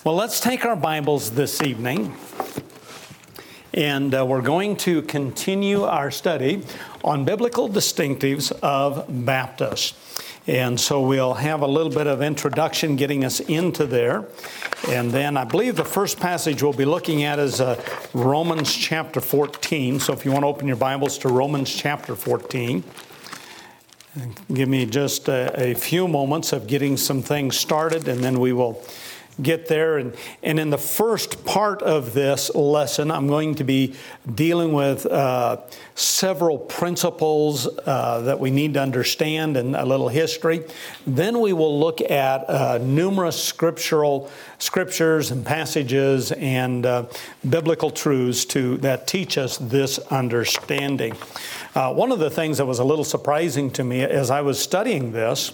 Well, let's take our Bibles this evening, and we're going to continue our study on biblical distinctives of Baptists. And so we'll have a little bit of introduction getting us into there. And then I believe the first passage we'll be looking at is Romans chapter 14. So if you want to open your Bibles to Romans chapter 14. Give me just a few moments of getting some things started, and then we will get there. And in the first part of this lesson, I'm going to be dealing with several principles that we need to understand and a little history. Then we will look at numerous scriptures and passages and biblical truths that teach us this understanding. One of the things that was a little surprising to me as I was studying this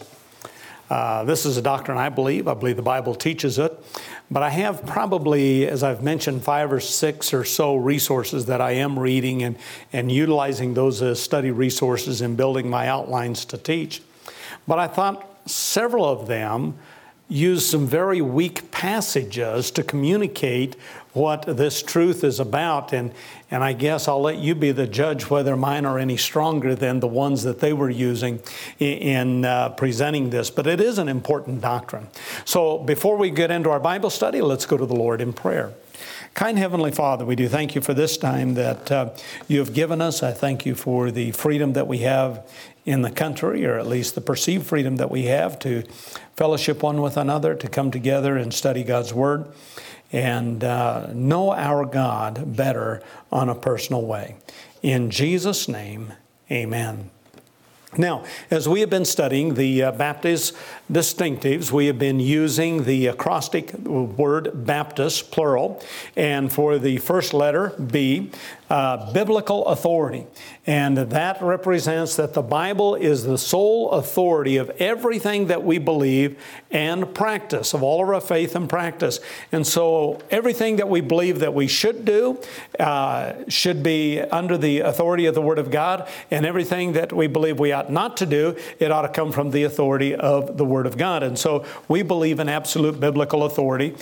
is a doctrine I believe the Bible teaches it, but I have probably, as I've mentioned, 5 or 6 or so resources that I am reading and utilizing those as study resources in building my outlines to teach. But I thought several of them use some very weak passages to communicate what this truth is about, and I guess I'll let you be the judge whether mine are any stronger than the ones that they were using in presenting this. But it is an important doctrine. So before we get into our Bible study, let's go to the Lord in prayer. Kind Heavenly Father, we do thank you for this time that you have given us. I thank you for the freedom that we have in the country, or at least the perceived freedom that we have to fellowship one with another, to come together and study God's Word and know our God better on a personal way. In Jesus' name, amen. Now, as we have been studying the Baptist distinctives, we have been using the acrostic word Baptist, plural, and for the first letter, B, biblical authority. And that represents that the Bible is the sole authority of everything that we believe and practice, of all of our faith and practice. And so everything that we believe that we should do should be under the authority of the Word of God, and everything that we believe we ought not to do, it ought to come from the authority of the Word of God. And so we believe in absolute biblical authority.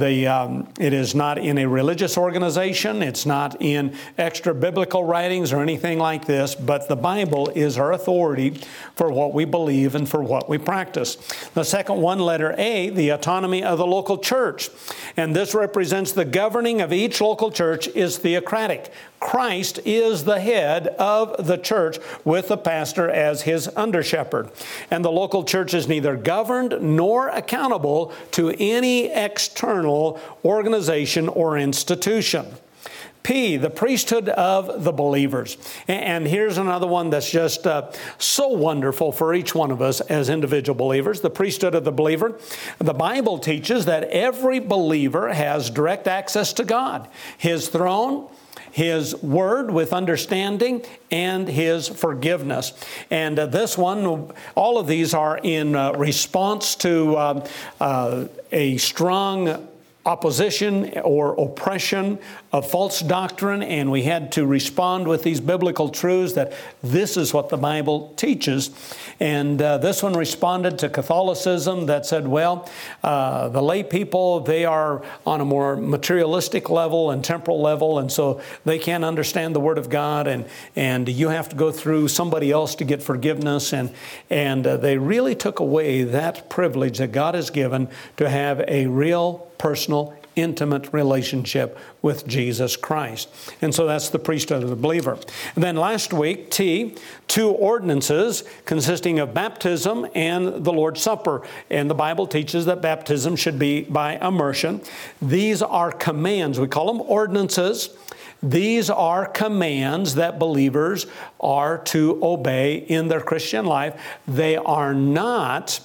It is not in a religious organization. It's not in extra biblical writings or anything like this, but the Bible is our authority for what we believe and for what we practice. The second one, letter A, the autonomy of the local church. And this represents the governing of each local church is theocratic. Christ is the head of the church with the pastor as his under-shepherd. And the local church is neither governed nor accountable to any external organization or institution. P, the priesthood of the believers. And here's another one that's just so wonderful for each one of us as individual believers, the priesthood of the believer. The Bible teaches that every believer has direct access to God, His throne, His Word with understanding, and His forgiveness. And this one, all of these are in response to a strong opposition or oppression of false doctrine, and we had to respond with these biblical truths that this is what the Bible teaches. And this one responded to Catholicism that said, well, the lay people, they are on a more materialistic level and temporal level, and so they can't understand the Word of God, and you have to go through somebody else to get forgiveness, and they really took away that privilege that God has given to have a real personal, intimate relationship with Jesus Christ. And so that's the priesthood of the believer. And then last week, T, 2 ordinances consisting of baptism and the Lord's Supper. And the Bible teaches that baptism should be by immersion. These are commands. We call them ordinances. These are commands that believers are to obey in their Christian life. They are not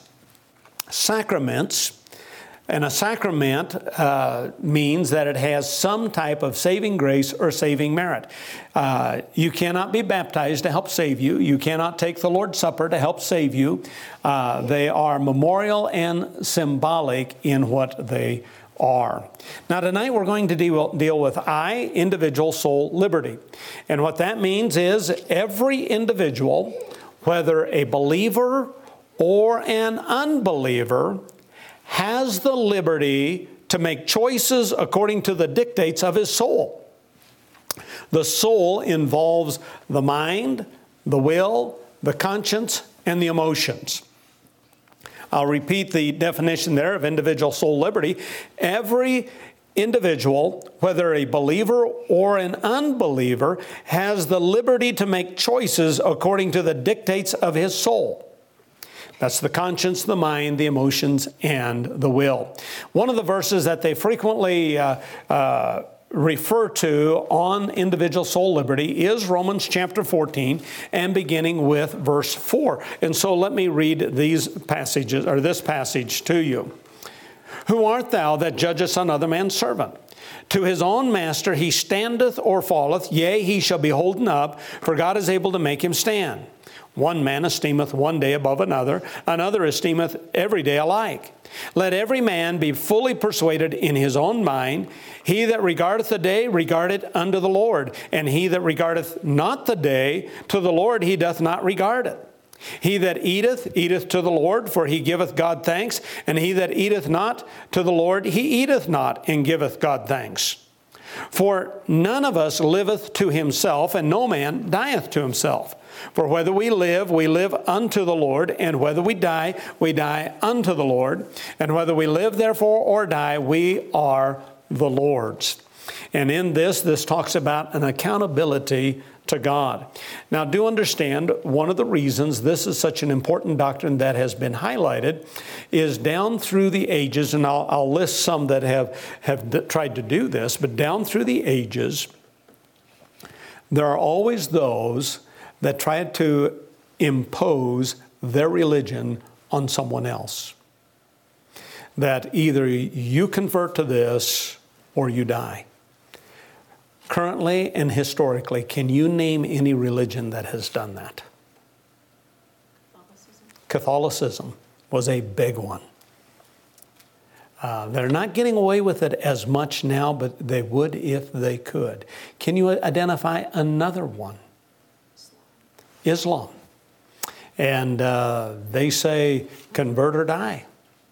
sacraments. And a sacrament means that it has some type of saving grace or saving merit. You cannot be baptized to help save you. You cannot take the Lord's Supper to help save you. They are memorial and symbolic in what they are. Now tonight we're going to deal with I, individual soul liberty. And what that means is every individual, whether a believer or an unbeliever, has the liberty to make choices according to the dictates of his soul. The soul involves the mind, the will, the conscience, and the emotions. I'll repeat the definition there of individual soul liberty. Every individual, whether a believer or an unbeliever, has the liberty to make choices according to the dictates of his soul. That's the conscience, the mind, the emotions, and the will. One of the verses that they frequently refer to on individual soul liberty is Romans chapter 14 and beginning with verse 4. And so let me read these passages, or this passage to you. Who art thou that judgest another man's servant? To his own master he standeth or falleth, yea, he shall be holden up, for God is able to make him stand. One man esteemeth one day above another, another esteemeth every day alike. Let every man be fully persuaded in his own mind. He that regardeth the day, regard it unto the Lord. And he that regardeth not the day, to the Lord he doth not regard it. He that eateth, eateth to the Lord, for he giveth God thanks. And he that eateth not to the Lord, he eateth not, and giveth God thanks. For none of us liveth to himself, and no man dieth to himself. For whether we live unto the Lord, and whether we die unto the Lord. And whether we live, therefore, or die, we are the Lord's. And in this talks about an accountability to God. Now, do understand, one of the reasons this is such an important doctrine that has been highlighted is down through the ages, and I'll list some that have tried to do this, but down through the ages, there are always those that try to impose their religion on someone else. That either you convert to this or you die. Currently and historically, can you name any religion that has done that? Catholicism was a big one. They're not getting away with it as much now, but they would if they could. Can you identify another one? Islam. And they say, convert or die.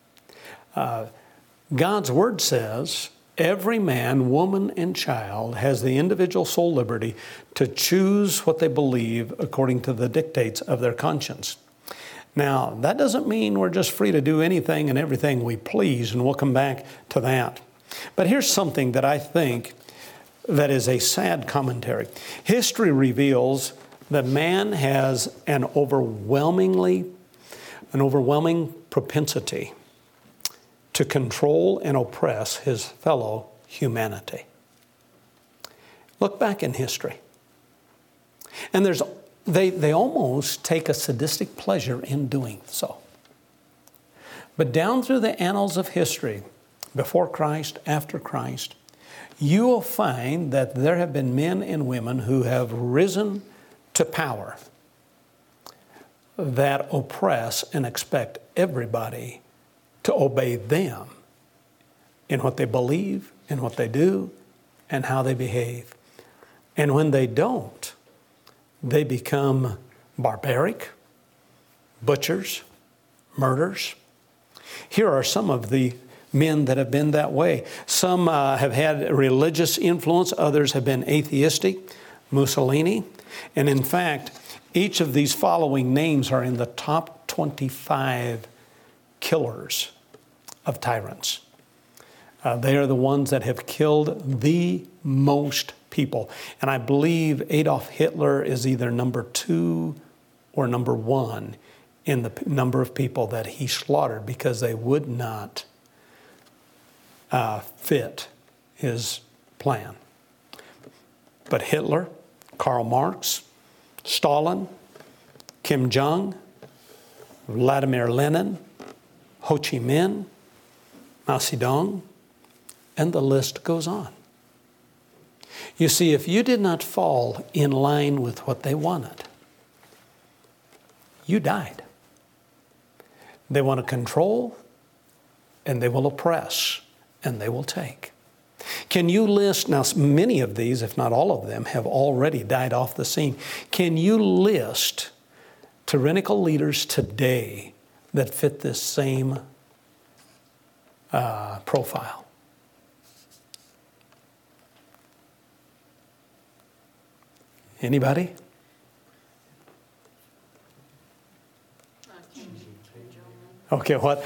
God's Word says, every man, woman, and child has the individual soul liberty to choose what they believe according to the dictates of their conscience. Now, that doesn't mean we're just free to do anything and everything we please, and we'll come back to that. But here's something that I think that is a sad commentary. History reveals that man has an overwhelming propensity to control and oppress his fellow humanity. Look back in history. And they almost take a sadistic pleasure in doing so. But down through the annals of history, before Christ, after Christ, you will find that there have been men and women who have risen to power that oppress and expect everybody to obey them in what they believe, in what they do, and how they behave. And when they don't, they become barbaric, butchers, murderers. Here are some of the men that have been that way. Some have had religious influence, others have been atheistic. Mussolini. And in fact, each of these following names are in the top 25 killers of tyrants. They are the ones that have killed the most people. And I believe Adolf Hitler is either number 2 or number 1 in the number of people that he slaughtered because they would not fit his plan. But Hitler, Karl Marx, Stalin, Kim Jong, Vladimir Lenin, Ho Chi Minh, Mao Zedong, and the list goes on. You see, if you did not fall in line with what they wanted, you died. They want to control, and they will oppress, and they will take. Can you list, now many of these, if not all of them, have already died off the scene. Can you list tyrannical leaders today that fit this same profile? Anybody? Okay, what?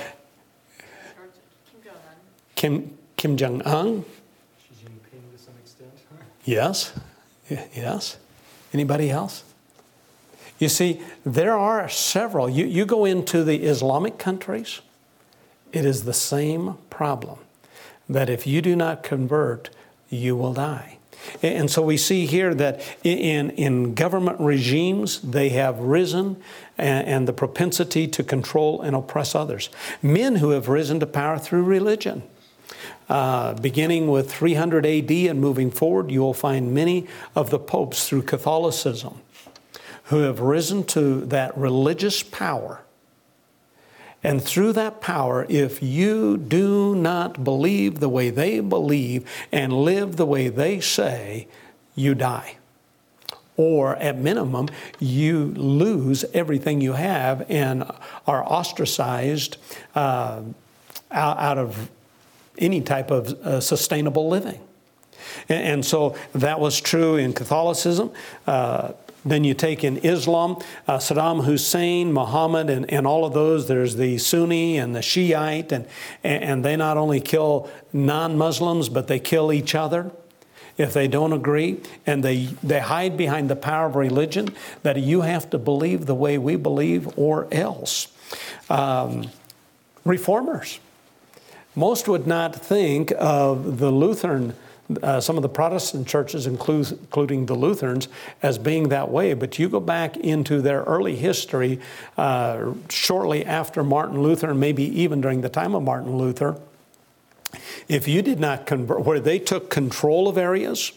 Kim Jong-un? Xi Jinping to some extent. Yes. Yes. Anybody else? You see, there are several. You go into the Islamic countries, it is the same problem. That if you do not convert, you will die. And so we see here that in government regimes, they have risen and the propensity to control and oppress others. Men who have risen to power through religion. Beginning with 300 AD and moving forward, you will find many of the popes through Catholicism who have risen to that religious power. And through that power, if you do not believe the way they believe and live the way they say, you die. Or at minimum, you lose everything you have and are ostracized out of any type of sustainable living. And so that was true in Catholicism. Then you take in Islam, Saddam Hussein, Muhammad, and all of those. There's the Sunni and the Shiite, and they not only kill non-Muslims, but they kill each other if they don't agree. And they hide behind the power of religion, that you have to believe the way we believe or else. Reformers. Most would not think of the Lutheran, some of the Protestant churches, including the Lutherans, as being that way. But you go back into their early history, shortly after Martin Luther, and maybe even during the time of Martin Luther, if you did not convert, where they took control of areas,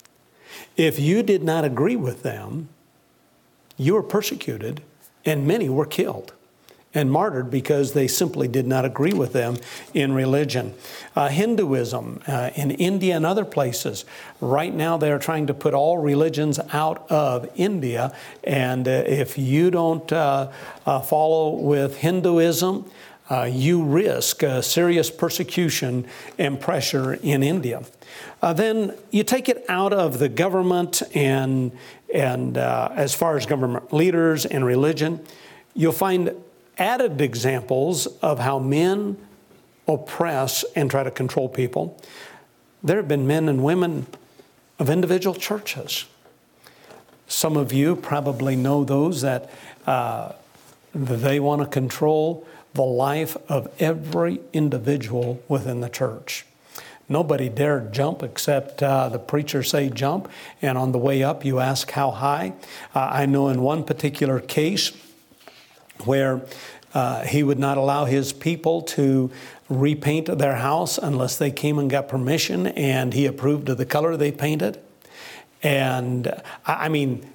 if you did not agree with them, you were persecuted, and many were killed and martyred because they simply did not agree with them in religion. Hinduism in India and other places. Right now they're trying to put all religions out of India. And if you don't follow with Hinduism, you risk serious persecution and pressure in India. Then you take it out of the government and as far as government leaders and religion, you'll find added examples of how men oppress and try to control people. There have been men and women of individual churches. Some of you probably know those that they want to control the life of every individual within the church. Nobody dared jump except the preacher say jump, and on the way up you ask how high. I know in one particular case where he would not allow his people to repaint their house unless they came and got permission and he approved of the color they painted. And I mean,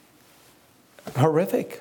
horrific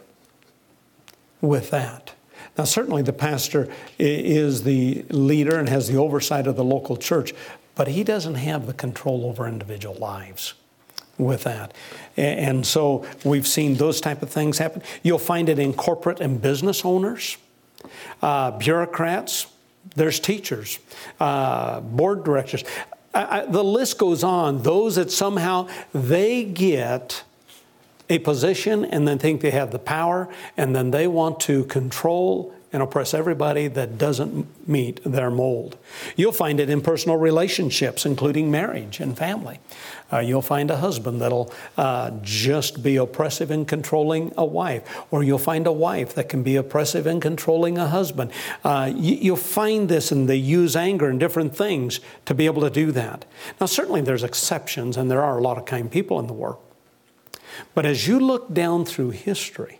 with that. Now, certainly the pastor is the leader and has the oversight of the local church, but he doesn't have the control over individual lives with that. And so we've seen those type of things happen. You'll find it in corporate and business owners, bureaucrats, there's teachers, board directors. The list goes on. Those that somehow they get a position and then think they have the power, and then they want to control and oppress everybody that doesn't meet their mold. You'll find it in personal relationships, including marriage and family. You'll find a husband that'll just be oppressive and controlling a wife, or you'll find a wife that can be oppressive and controlling a husband. You'll find this, and they use anger and different things to be able to do that. Now, certainly there's exceptions, and there are a lot of kind people in the world. But as you look down through history,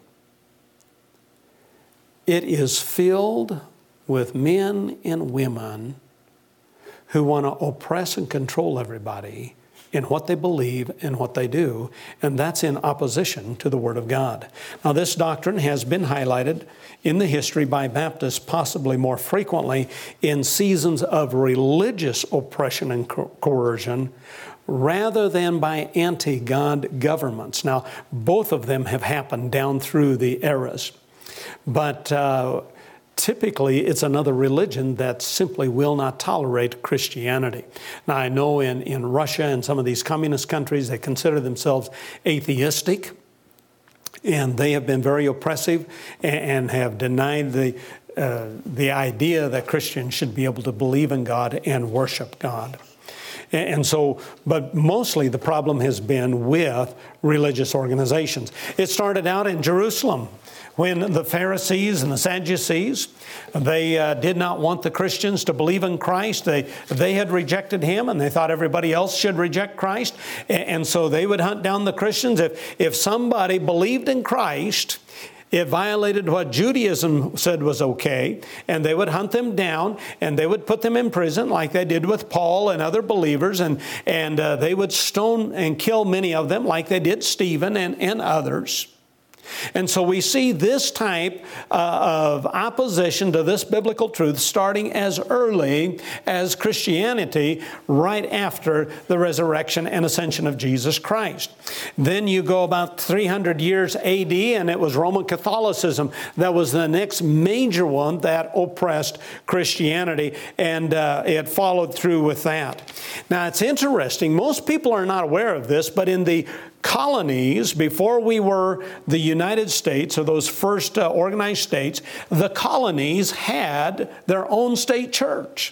it is filled with men and women who want to oppress and control everybody in what they believe and what they do, and that's in opposition to the Word of God. Now, this doctrine has been highlighted in the history by Baptists, possibly more frequently in seasons of religious oppression and coercion, rather than by anti-God governments. Now, both of them have happened down through the eras. But typically it's another religion that simply will not tolerate Christianity. Now, I know in Russia and some of these communist countries, they consider themselves atheistic, and they have been very oppressive and have denied the idea that Christians should be able to believe in God and worship God. And so, but mostly the problem has been with religious organizations. It started out in Jerusalem when the Pharisees and the Sadducees, they did not want the Christians to believe in Christ. They had rejected Him, and they thought everybody else should reject Christ. And so they would hunt down the Christians. If somebody believed in Christ, it violated what Judaism said was okay, and they would hunt them down, and they would put them in prison like they did with Paul and other believers, and they would stone and kill many of them like they did Stephen and others. And so we see this type of opposition to this biblical truth starting as early as Christianity, right after the resurrection and ascension of Jesus Christ. Then you go about 300 years AD, and it was Roman Catholicism that was the next major one that oppressed Christianity, and it followed through with that. Now, it's interesting. Most people are not aware of this, but in the colonies, before we were the United States, or those first organized states, the colonies had their own state church.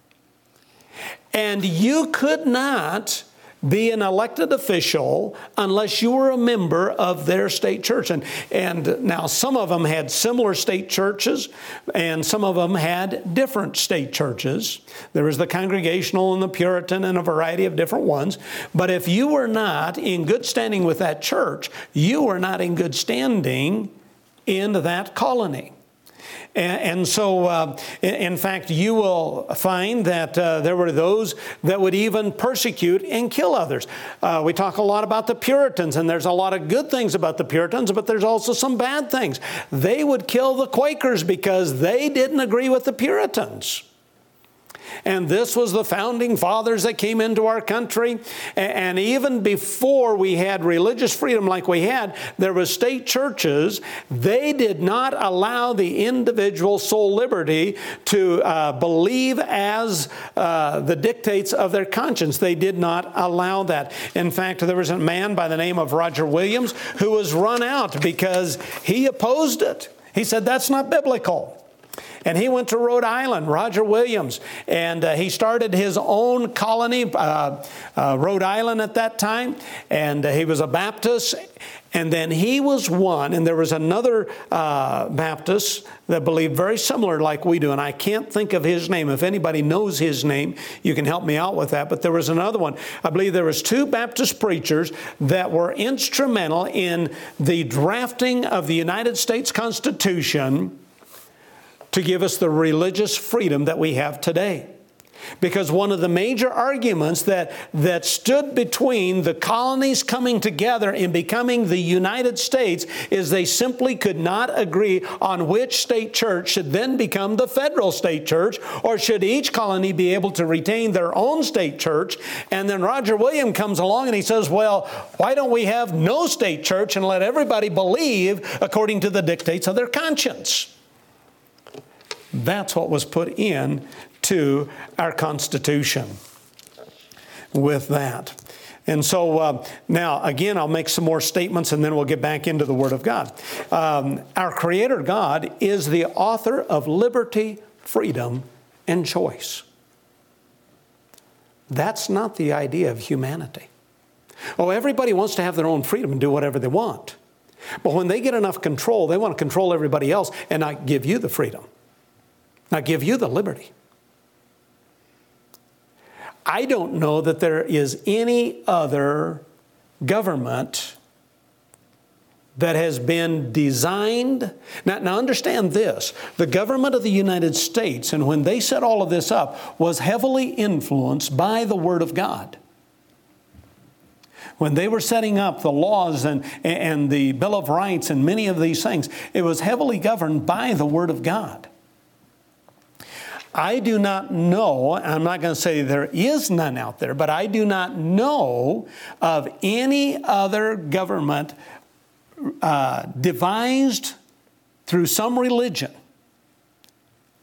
And you could not be an elected official unless you were a member of their state church. And now some of them had similar state churches, and some of them had different state churches. There was the Congregational and the Puritan and a variety of different ones. But if you were not in good standing with that church, you were not in good standing in that colony. And so, in fact, you will find that there were those that would even persecute and kill others. We talk a lot about the Puritans, and there's a lot of good things about the Puritans, but there's also some bad things. They would kill the Quakers because they didn't agree with the Puritans. And this was the founding fathers that came into our country. And even before we had religious freedom like we had, there were state churches. They did not allow the individual soul liberty to believe as the dictates of their conscience. They did not allow that. In fact, there was a man by the name of Roger Williams who was run out because he opposed it. He said, that's not biblical. And he went to Rhode Island, Roger Williams, and he started his own colony, Rhode Island at that time, and he was a Baptist. And then he was one, and there was another Baptist that believed very similar like we do, and I can't think of his name. If anybody knows his name, you can help me out with that. But there was another one. I believe there was two Baptist preachers that were instrumental in the drafting of the United States Constitution to give us the religious freedom that we have today. Because one of the major arguments that stood between the colonies coming together and becoming the United States is they simply could not agree on which state church should then become the federal state church, or should each colony be able to retain their own state church. And then Roger Williams comes along and he says, well, why don't we have no state church and let everybody believe according to the dictates of their conscience? That's what was put in to our Constitution with that. And so now, again, I'll make some more statements and then we'll get back into the Word of God. Our Creator God is the author of liberty, freedom, and choice. That's not the idea of humanity. Oh, everybody wants to have their own freedom and do whatever they want. But when they get enough control, they want to control everybody else and not give you the freedom. Not give you the liberty. I don't know that there is any other government that has been designed. Now understand this. The government of the United States, and when they set all of this up, was heavily influenced by the Word of God. When they were setting up the laws and the Bill of Rights and many of these things, it was heavily governed by the Word of God. I do not know, I'm not going to say there is none out there, but I do not know of any other government devised through some religion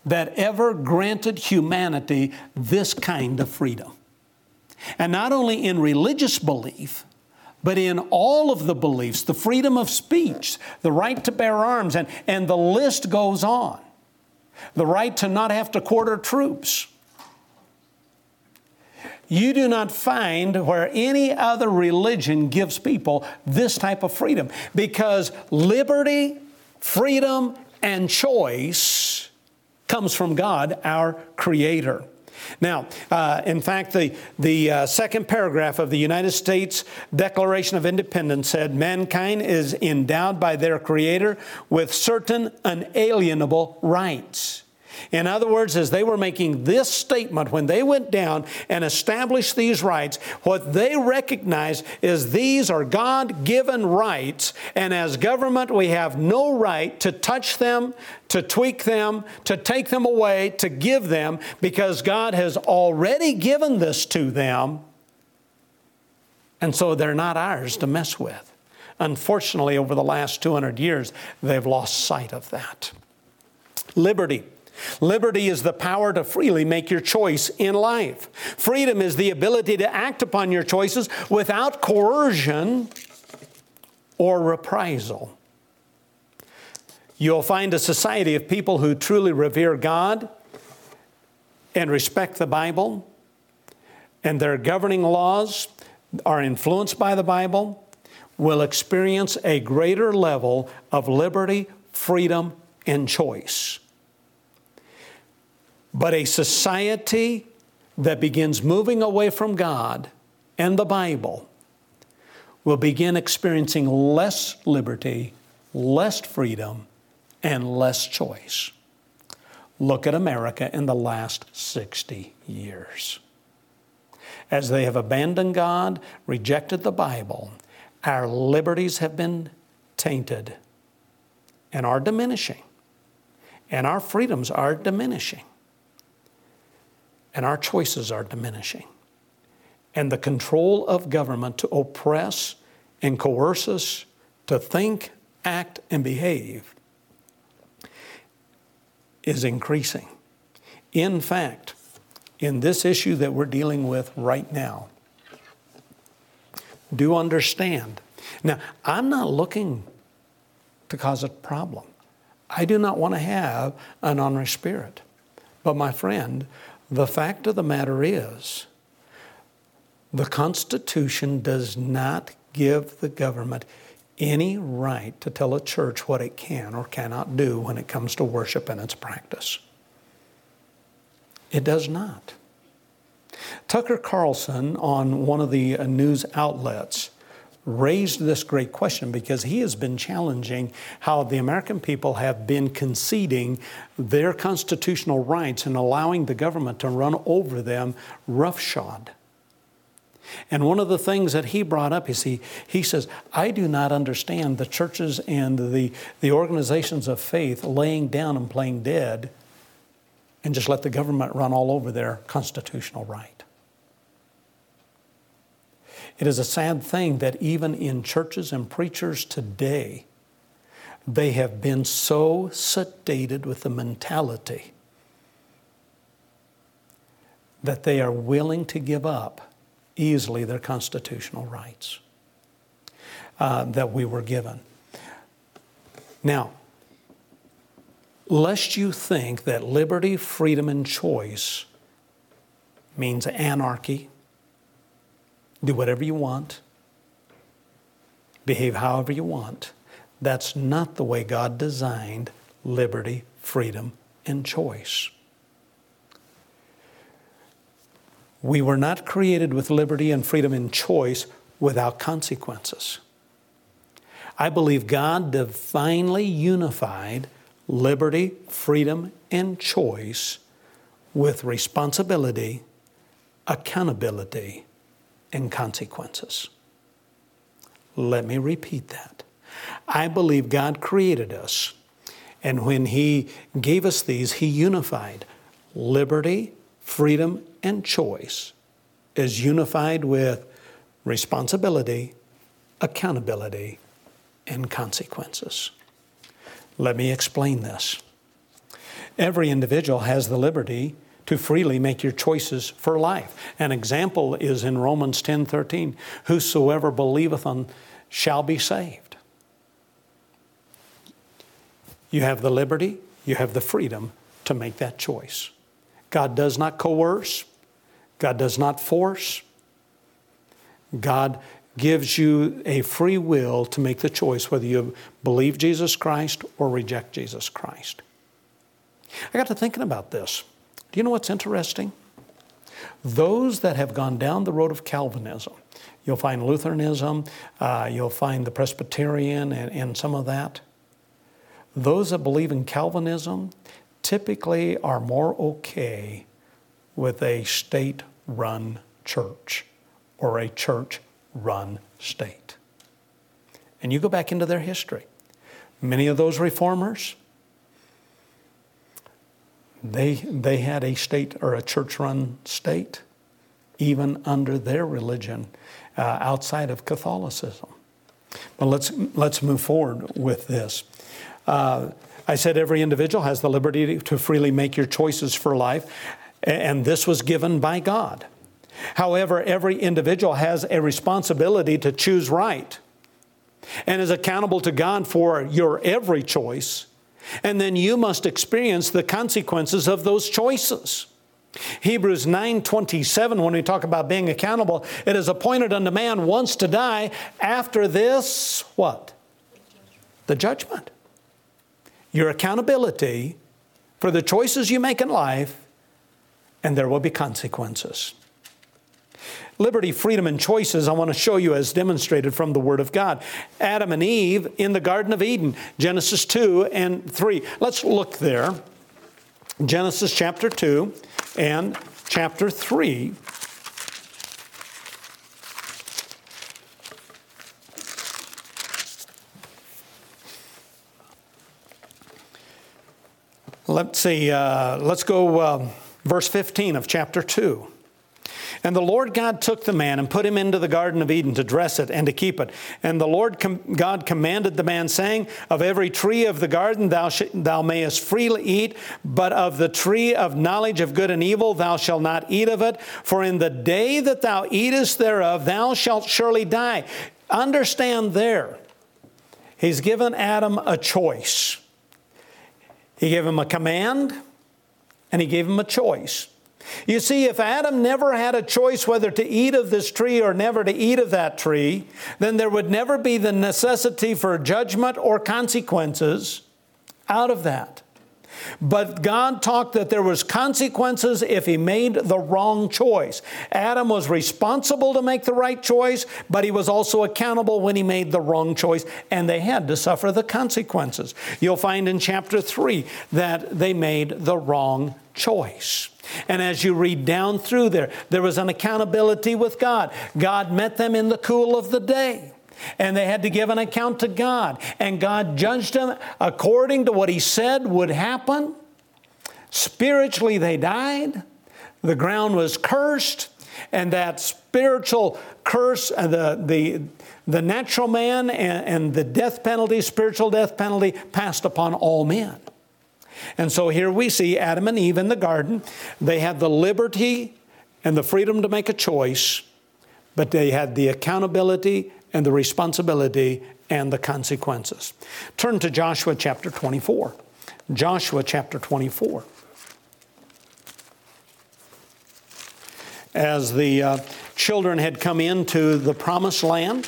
that ever granted humanity this kind of freedom. And not only in religious belief, but in all of the beliefs, the freedom of speech, the right to bear arms, and the list goes on. The right to not have to quarter troops. You do not find where any other religion gives people this type of freedom, because liberty, freedom, and choice comes from God, our Creator. Now, in fact, the second paragraph of the United States Declaration of Independence said, mankind is endowed by their Creator with certain unalienable rights. In other words, as they were making this statement, when they went down and established these rights, what they recognized is these are God-given rights, and as government, we have no right to touch them, to tweak them, to take them away, to give them, because God has already given this to them, and so they're not ours to mess with. Unfortunately, over the last 200 years, they've lost sight of that. Liberty. Liberty is the power to freely make your choice in life. Freedom is the ability to act upon your choices without coercion or reprisal. You'll find a society of people who truly revere God and respect the Bible, and their governing laws are influenced by the Bible, will experience a greater level of liberty, freedom, and choice. But a society that begins moving away from God and the Bible will begin experiencing less liberty, less freedom, and less choice. Look at America in the last 60 years. As they have abandoned God, rejected the Bible, our liberties have been tainted and are diminishing. And our freedoms are diminishing. And our choices are diminishing. And the control of government to oppress and coerce us to think, act, and behave is increasing. In fact, in this issue that we're dealing with right now, do understand. Now, I'm not looking to cause a problem. I do not want to have an ornery spirit. But my friend, the fact of the matter is, the Constitution does not give the government any right to tell a church what it can or cannot do when it comes to worship and its practice. It does not. Tucker Carlson, on one of the news outlets, raised this great question because he has been challenging how the American people have been conceding their constitutional rights and allowing the government to run over them roughshod. And one of the things that he brought up is he says, I do not understand the churches and the organizations of faith laying down and playing dead and just let the government run all over their constitutional right. It is a sad thing that even in churches and preachers today, they have been so sedated with the mentality that they are willing to give up easily their constitutional rights that we were given. Now, lest you think that liberty, freedom, and choice means anarchy, do whatever you want, behave however you want. That's not the way God designed liberty, freedom, and choice. We were not created with liberty and freedom and choice without consequences. I believe God divinely unified liberty, freedom, and choice with responsibility, accountability, and consequences. Let me repeat that. I believe God created us, and when He gave us these, He unified liberty, freedom, and choice is unified with responsibility, accountability, and consequences. Let me explain this. Every individual has the liberty to freely make your choices for life. An example is in Romans 10:13, whosoever believeth on shall be saved. You have the liberty, you have the freedom to make that choice. God does not coerce. God does not force. God gives you a free will to make the choice whether you believe Jesus Christ or reject Jesus Christ. I got to thinking about this. Do you know what's interesting? Those that have gone down the road of Calvinism, you'll find Lutheranism, you'll find the Presbyterian and some of that. Those that believe in Calvinism typically are more okay with a state-run church or a church-run state. And you go back into their history. Many of those reformers, they had a state or a church-run state, even under their religion, outside of Catholicism. But let's move forward with this. I said every individual has the liberty to freely make your choices for life, and this was given by God. However, every individual has a responsibility to choose right and is accountable to God for your every choice, and then you must experience the consequences of those choices. Hebrews 9:27, when we talk about being accountable, it is appointed unto man once to die. After this, what? The judgment. Your accountability for the choices you make in life, and there will be consequences. Liberty, freedom, and choices I want to show you as demonstrated from the Word of God. Adam and Eve in the Garden of Eden, Genesis 2 and 3. Let's look there. Genesis chapter 2 and chapter 3. Let's see, let's go verse 15 of chapter 2. And the Lord God took the man and put him into the Garden of Eden to dress it and to keep it. And the Lord God commanded the man, saying, of every tree of the garden thou mayest freely eat, but of the tree of knowledge of good and evil thou shalt not eat of it. For in the day that thou eatest thereof, thou shalt surely die. Understand there, He's given Adam a choice. He gave him a command, and He gave him a choice. You see, if Adam never had a choice whether to eat of this tree or never to eat of that tree, then there would never be the necessity for judgment or consequences out of that. But God talked that there was consequences if he made the wrong choice. Adam was responsible to make the right choice, but he was also accountable when he made the wrong choice, and they had to suffer the consequences. You'll find in chapter 3 that they made the wrong choice. And as you read down through there was an accountability with God. God met them in the cool of the day, and they had to give an account to God. And God judged them according to what He said would happen. Spiritually, they died. The ground was cursed, and that spiritual curse, the natural man and the death penalty, spiritual death penalty, passed upon all men. And so here we see Adam and Eve in the garden. They had the liberty and the freedom to make a choice, but they had the accountability and the responsibility and the consequences. Turn to Joshua chapter 24. Joshua chapter 24. As the children had come into the promised land,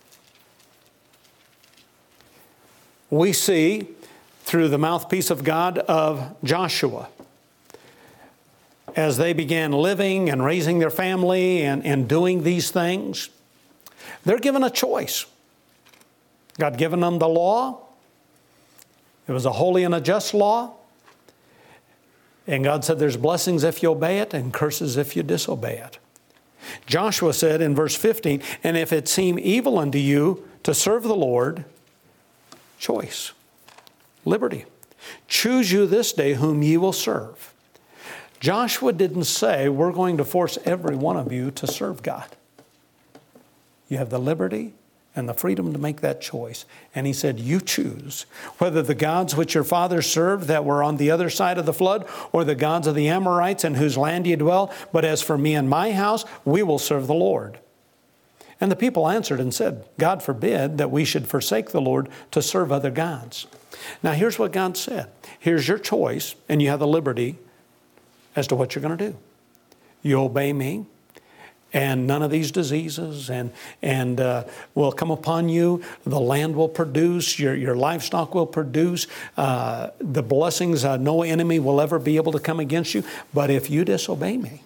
we see through the mouthpiece of God of Joshua, as they began living and raising their family and doing these things, they're given a choice. God given them the law. It was a holy and a just law. And God said there's blessings if you obey it and curses if you disobey it. Joshua said in verse 15, and if it seem evil unto you to serve the Lord, choice. Liberty. Choose you this day whom ye will serve. Joshua didn't say, we're going to force every one of you to serve God. You have the liberty and the freedom to make that choice. And he said, you choose whether the gods which your fathers served that were on the other side of the flood, or the gods of the Amorites in whose land ye dwell. But as for me and my house, we will serve the Lord. And the people answered and said, God forbid that we should forsake the Lord to serve other gods. Now here's what God said. Here's your choice, and you have the liberty as to what you're going to do. You obey me, and none of these diseases will come upon you. The land will produce. Your livestock will produce. The blessings, no enemy will ever be able to come against you. But if you disobey me,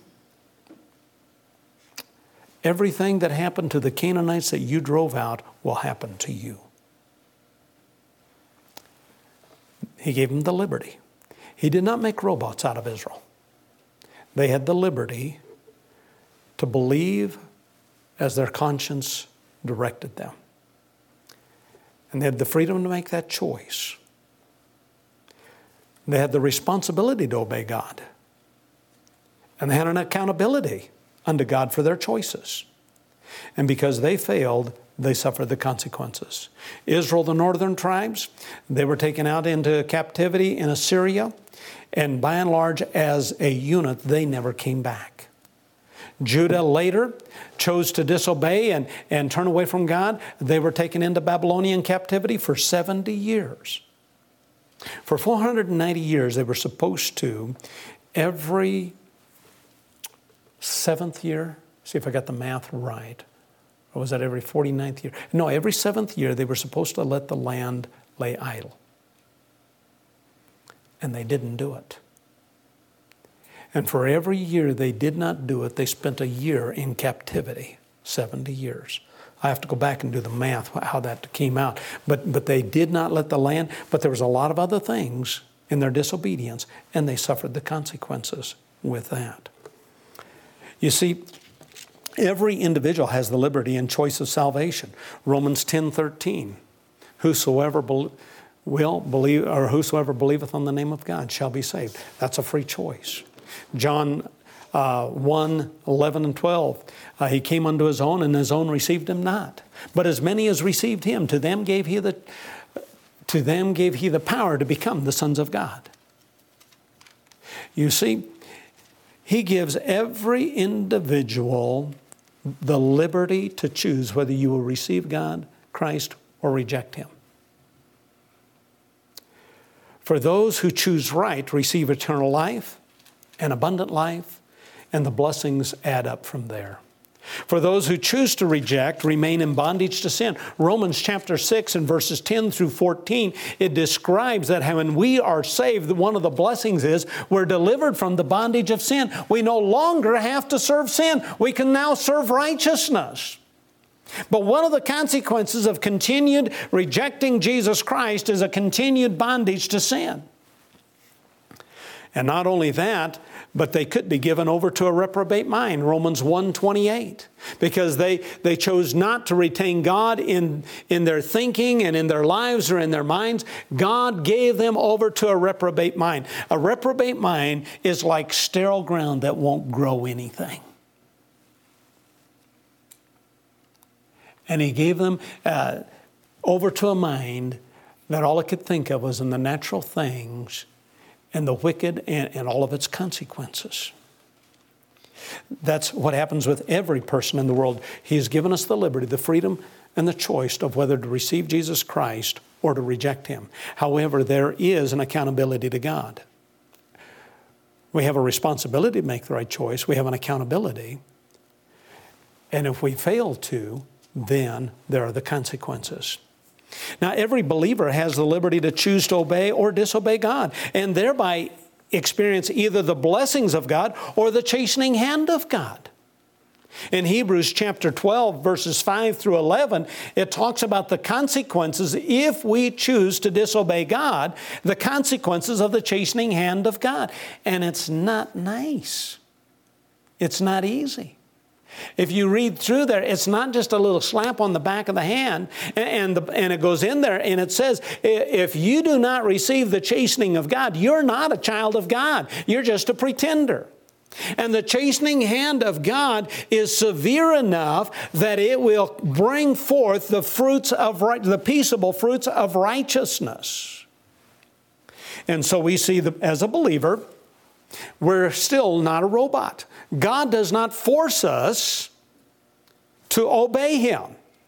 everything that happened to the Canaanites that you drove out will happen to you. He gave them the liberty. He did not make robots out of Israel. They had the liberty to believe as their conscience directed them. And they had the freedom to make that choice. They had the responsibility to obey God. And they had an accountability unto God for their choices. And because they failed, they suffered the consequences. Israel, the northern tribes, they were taken out into captivity in Assyria. And by and large, as a unit, they never came back. Judah later chose to disobey and turn away from God. They were taken into Babylonian captivity for 70 years. For 490 years, they were supposed to, every 7th year, see if I got the math right, or was that every 49th year? No, every 7th year, they were supposed to let the land lay idle. And they didn't do it. And for every year they did not do it, they spent a year in captivity, 70 years. I have to go back and do the math, how that came out. But they did not let the land, but there was a lot of other things in their disobedience, and they suffered the consequences with that. You see, every individual has the liberty and choice of salvation. Romans 10:13, whosoever will believe, or whosoever believeth on the name of God shall be saved. That's a free choice. John 1:11 and 12. He came unto his own, and his own received him not. But as many as received him, to them gave he the power to become the sons of God. You see, he gives every individual the liberty to choose whether you will receive God, Christ, or reject him. For those who choose right receive eternal life, an abundant life, and the blessings add up from there. For those who choose to reject remain in bondage to sin. Romans chapter 6 and verses 10 through 14, it describes that when we are saved, one of the blessings is we're delivered from the bondage of sin. We no longer have to serve sin. We can now serve righteousness. But one of the consequences of continued rejecting Jesus Christ is a continued bondage to sin. And not only that, but they could be given over to a reprobate mind, Romans 1:28, because they chose not to retain God in their thinking and in their lives or in their minds. God gave them over to a reprobate mind. A reprobate mind is like sterile ground that won't grow anything. And he gave them over to a mind that all it could think of was in the natural things and the wicked and all of its consequences. That's what happens with every person in the world. He has given us the liberty, the freedom, and the choice of whether to receive Jesus Christ or to reject him. However, there is an accountability to God. We have a responsibility to make the right choice. We have an accountability. And if we fail to, then there are the consequences. Now, every believer has the liberty to choose to obey or disobey God, and thereby experience either the blessings of God or the chastening hand of God. In Hebrews chapter 12, verses 5 through 11, it talks about the consequences if we choose to disobey God, the consequences of the chastening hand of God. And it's not nice. It's not easy. If you read through there, it's not just a little slap on the back of the hand, and it goes in there and it says, if you do not receive the chastening of God, you're not a child of God. You're just a pretender. And the chastening hand of God is severe enough that it will bring forth the fruits of the peaceable fruits of righteousness. And so we see as a believer, we're still not a robot. God does not force us to obey Him.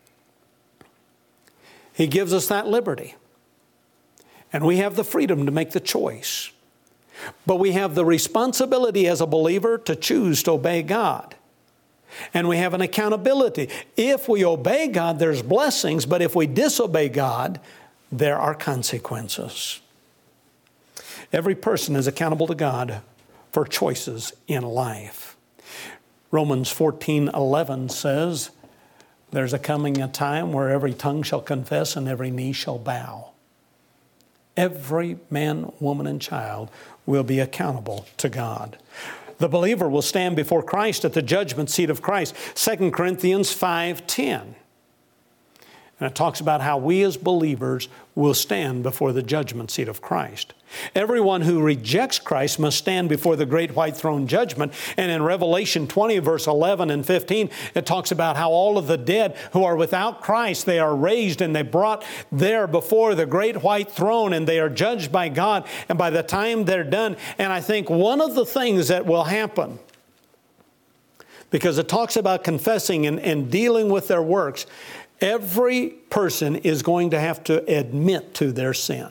He gives us that liberty. And we have the freedom to make the choice. But we have the responsibility as a believer to choose to obey God. And we have an accountability. If we obey God, there's blessings, but if we disobey God, there are consequences. Every person is accountable to God for choices in life. Romans 14:11 says, there's coming a time where every tongue shall confess and every knee shall bow. Every man, woman, and child will be accountable to God. The believer will stand before Christ at the judgment seat of Christ. 2 Corinthians 5:10. And it talks about how we as believers will stand before the judgment seat of Christ. Everyone who rejects Christ must stand before the great white throne judgment. And in Revelation 20, verse 11 and 15, it talks about how all of the dead who are without Christ, they are raised and they brought there before the great white throne, and they are judged by God. And by the time they're done, and I think one of the things that will happen, because it talks about confessing and dealing with their works, every person is going to have to admit to their sin.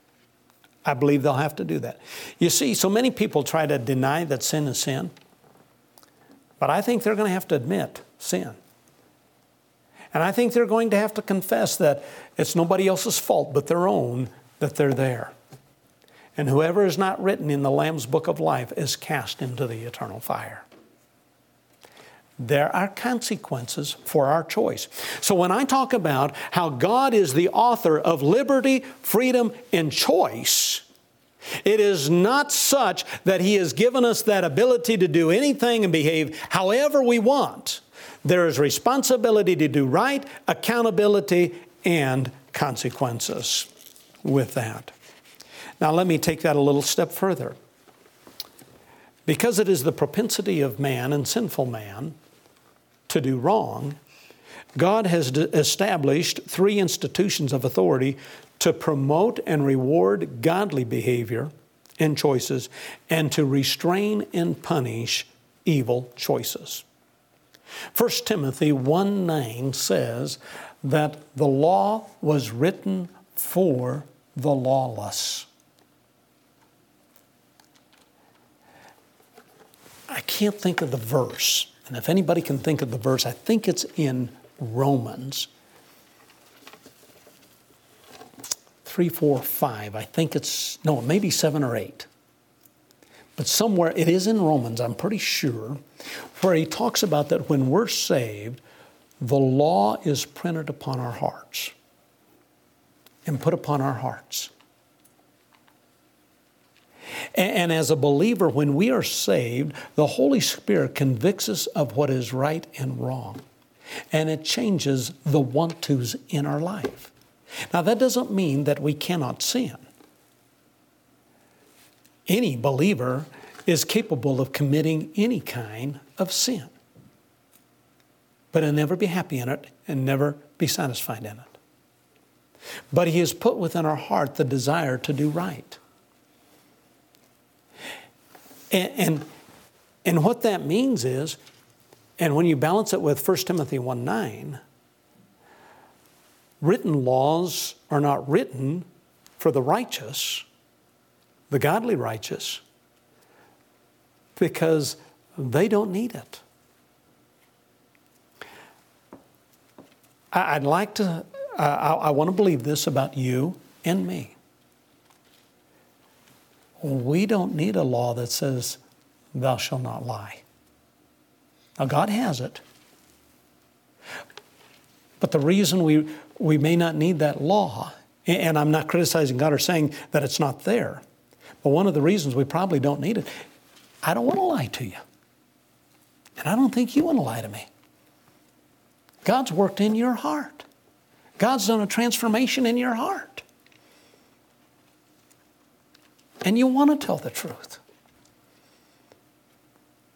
I believe they'll have to do that. You see, so many people try to deny that sin is sin. But I think they're going to have to admit sin. And I think they're going to have to confess that it's nobody else's fault but their own that they're there. And whoever is not written in the Lamb's book of life is cast into the eternal fire. There are consequences for our choice. So when I talk about how God is the author of liberty, freedom, and choice, it is not such that He has given us that ability to do anything and behave however we want. There is responsibility to do right, accountability, and consequences with that. Now let me take that a little step further. Because it is the propensity of man and sinful man to do wrong, God has established 3 institutions of authority to promote and reward godly behavior and choices, and to restrain and punish evil choices. 1 Timothy 1:9 says that the law was written for the lawless. I can't think of the verse. And if anybody can think of the verse, I think it's in Romans 3, 4, 5. I think it's, no, maybe 7 or 8. But somewhere, it is in Romans, I'm pretty sure, where he talks about that when we're saved, the law is printed upon our hearts and put upon our hearts. And as a believer, when we are saved, the Holy Spirit convicts us of what is right and wrong. And it changes the want-tos in our life. Now, that doesn't mean that we cannot sin. Any believer is capable of committing any kind of sin. But he'll never be happy in it and never be satisfied in it. But He has put within our heart the desire to do right. And what that means is, and when you balance it with 1 Timothy 1:9, written laws are not written for the righteous, the godly righteous, because they don't need it. I want to believe this about you and me. We don't need a law that says, thou shalt not lie. Now, God has it. But the reason we may not need that law, and I'm not criticizing God or saying that it's not there, but one of the reasons we probably don't need it, I don't want to lie to you. And I don't think you want to lie to me. God's worked in your heart. God's done a transformation in your heart. And you want to tell the truth.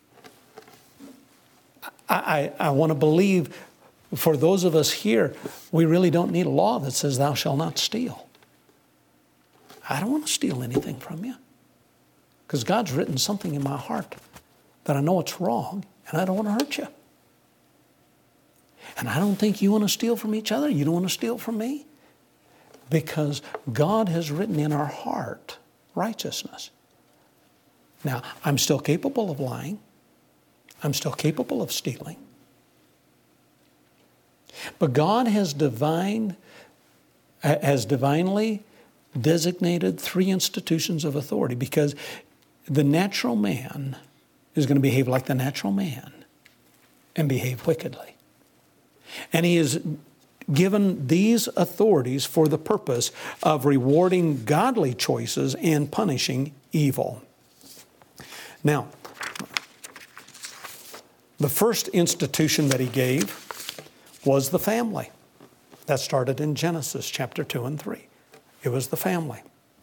I want to believe for those of us here, we really don't need a law that says thou shalt not steal. I don't want to steal anything from you because God's written something in my heart that I know it's wrong and I don't want to hurt you. And I don't think you want to steal from each other. You don't want to steal from me because God has written in our heart righteousness. Now, I'm still capable of lying. I'm still capable of stealing. But God has divinely designated three institutions of authority because the natural man is going to behave like the natural man and behave wickedly. And He has given these authorities for the purpose of rewarding godly choices and punishing evil. Now, the first institution that He gave was the family. That started in Genesis chapter 2 and 3. It was the family.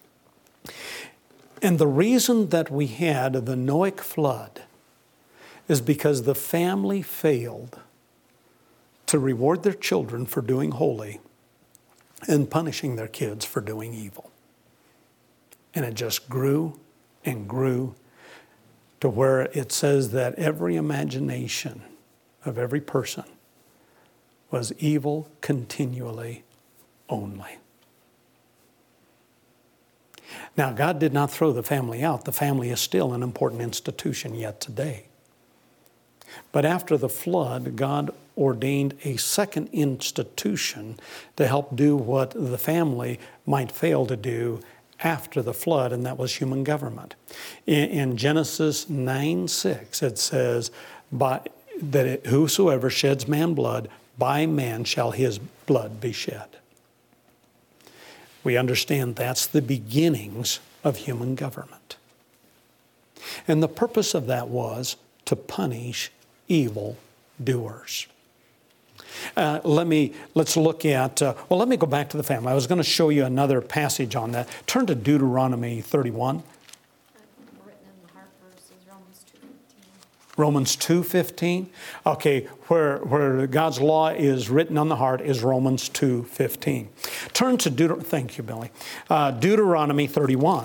And the reason that we had the Noahic flood is because the family failed to reward their children for doing holy and punishing their kids for doing evil. And it just grew and grew to where it says that every imagination of every person was evil continually only. Now, God did not throw the family out. The family is still an important institution yet today. But after the flood, God ordained a second institution to help do what the family might fail to do after the flood, and that was human government. In Genesis 9:6, it says, whosoever sheds man blood, by man shall his blood be shed. We understand that's the beginnings of human government. And the purpose of that was to punish evil doers. Let's look at, let me go back to the family. I was going to show you another passage on that. Turn to Deuteronomy 31. Written in the heart verse is Romans 2:15. Romans 2:15. Okay, where God's law is written on the heart is Romans 2:15. Turn to thank you, Billy. Deuteronomy 31.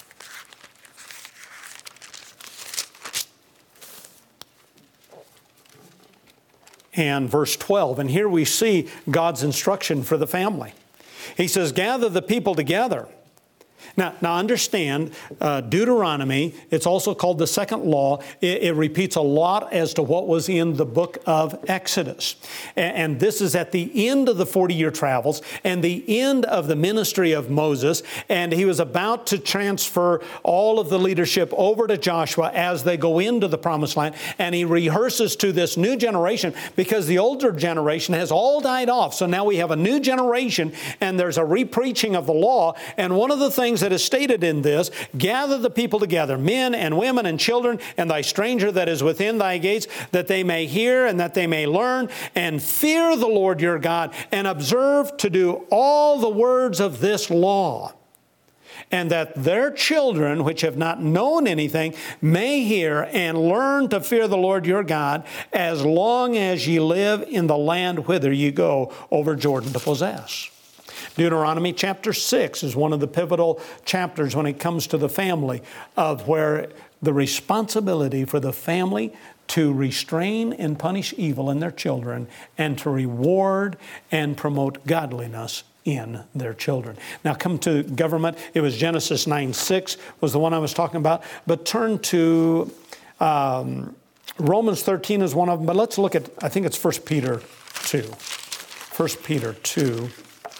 And verse 12. And here we see God's instruction for the family. He says, gather the people together. Now understand, Deuteronomy, it's also called the second law. It repeats a lot as to what was in the book of Exodus. And this is at the end of the 40-year travels and the end of the ministry of Moses. And he was about to transfer all of the leadership over to Joshua as they go into the promised land. And he rehearses to this new generation because the older generation has all died off. So now we have a new generation and there's a re-preaching of the law. And one of the things that is stated in this, gather the people together, men and women and children, and thy stranger that is within thy gates, that they may hear and that they may learn and fear the Lord your God and observe to do all the words of this law. And that their children, which have not known anything, may hear and learn to fear the Lord your God as long as ye live in the land whither ye go over Jordan to possess. Deuteronomy chapter 6 is one of the pivotal chapters when it comes to the family, of where the responsibility for the family to restrain and punish evil in their children and to reward and promote godliness in their children. Now come to government. It was Genesis 9:6 was the one I was talking about. But turn to Romans 13 is one of them. But let's look at, I think it's 1 Peter 2. 1 Peter 2.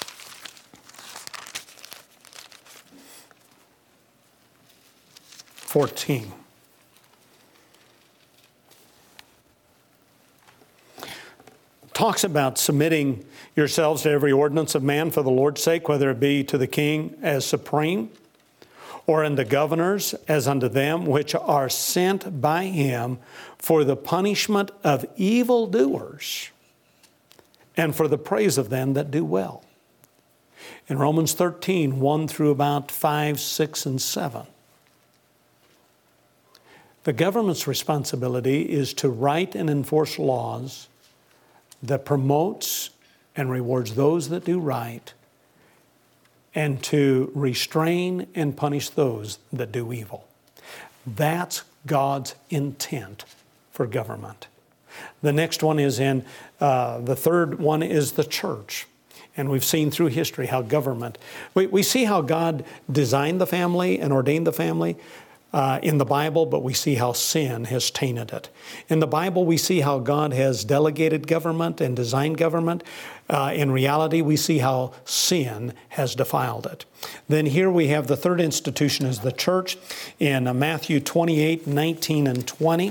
Talks about submitting yourselves to every ordinance of man for the Lord's sake, whether it be to the king as supreme, or unto governors as unto them which are sent by him for the punishment of evildoers and for the praise of them that do well. In Romans 13, 1 through about 5, 6, and 7. The government's responsibility is to write and enforce laws that promotes and rewards those that do right, and to restrain and punish those that do evil. That's God's intent for government. The next one is the third one is the church. And we've seen through history how government, we see how God designed the family and ordained the family in the Bible, but we see how sin has tainted it. In the Bible, we see how God has delegated government and designed government. In reality, we see how sin has defiled it. Then here we have the third institution is the church in Matthew 28, 19 and 20.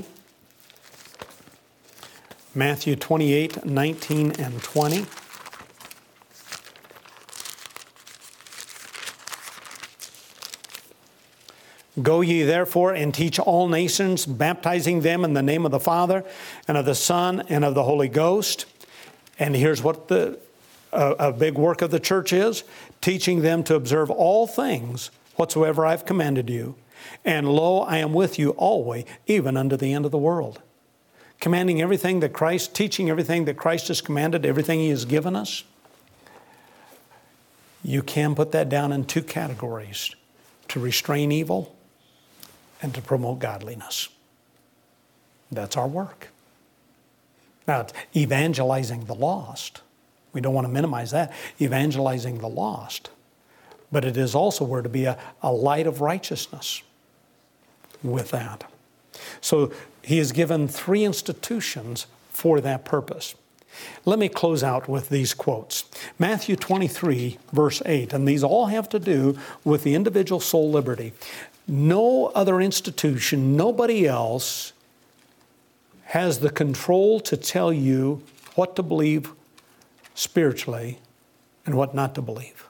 Matthew 28, 19 and 20. Go ye therefore and teach all nations, baptizing them in the name of the Father and of the Son and of the Holy Ghost. And here's what a big work of the church is: teaching them to observe all things whatsoever I've commanded you. And lo, I am with you always, even unto the end of the world. Commanding everything that Christ, teaching everything that Christ has commanded, everything He has given us. You can put that down in two categories: to restrain evil and to promote godliness. That's our work. Now, it's evangelizing the lost. We don't want to minimize that. Evangelizing the lost. But it is also we're to be a light of righteousness with that. So He has given three institutions for that purpose. Let me close out with these quotes. Matthew 23, verse 8, and these all have to do with the individual soul liberty. No other institution, nobody else has the control to tell you what to believe spiritually and what not to believe.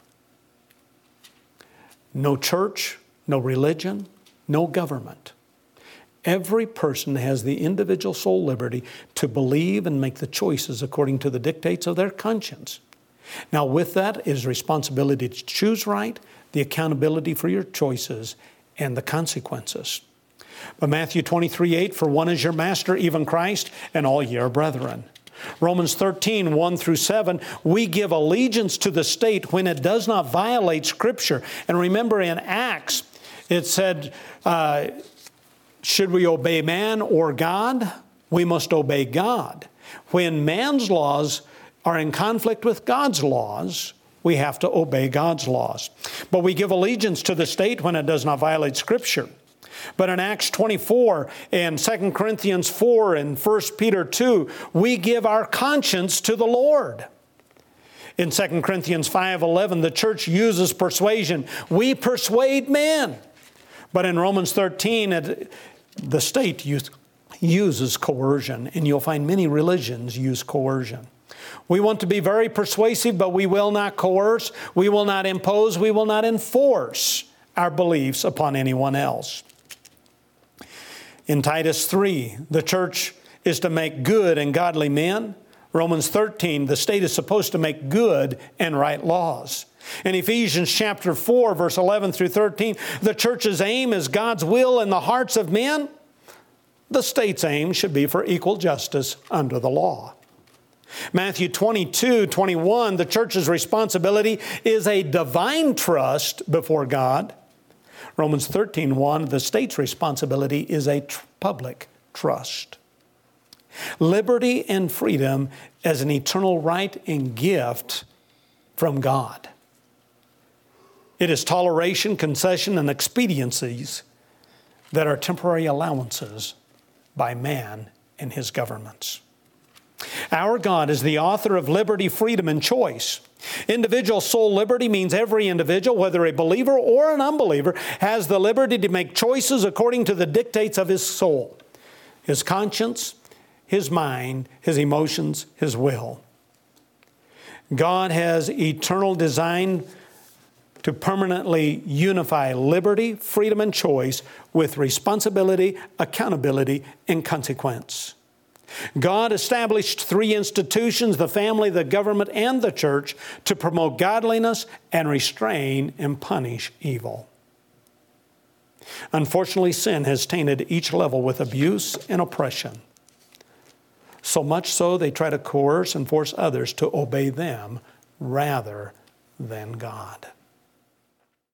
No church, no religion, no government. Every person has the individual soul liberty to believe and make the choices according to the dictates of their conscience. Now, with that is responsibility to choose right, the accountability for your choices, and the consequences. But Matthew 23, 8, for one is your master, even Christ, and all ye are brethren. Romans 13, 1 through 7, we give allegiance to the state when it does not violate Scripture. And remember in Acts, it said, should we obey man or God? We must obey God. When man's laws are in conflict with God's laws, we have to obey God's laws. But we give allegiance to the state when it does not violate Scripture. But in Acts 24 and 2 Corinthians 4 and 1 Peter 2, we give our conscience to the Lord. In 2 Corinthians 5:11, the church uses persuasion. We persuade men. But in Romans 13, the state uses coercion, and you'll find many religions use coercion. We want to be very persuasive, but we will not coerce, we will not impose, we will not enforce our beliefs upon anyone else. In Titus 3, the church is to make good and godly men. Romans 13, the state is supposed to make good and right laws. In Ephesians chapter 4, verse 11 through 13, the church's aim is God's will in the hearts of men. The state's aim should be for equal justice under the law. Matthew 22, 21, the church's responsibility is a divine trust before God. Romans 13, 1, the state's responsibility is a public trust. Liberty and freedom as an eternal right and gift from God. It is toleration, concession, and expediencies that are temporary allowances by man and his governments. Our God is the author of liberty, freedom, and choice. Individual soul liberty means every individual, whether a believer or an unbeliever, has the liberty to make choices according to the dictates of his soul, his conscience, his mind, his emotions, his will. God has eternal design to permanently unify liberty, freedom, and choice with responsibility, accountability, and consequence. God established three institutions, the family, the government, and the church, to promote godliness and restrain and punish evil. Unfortunately, sin has tainted each level with abuse and oppression. So much so they try to coerce and force others to obey them rather than God.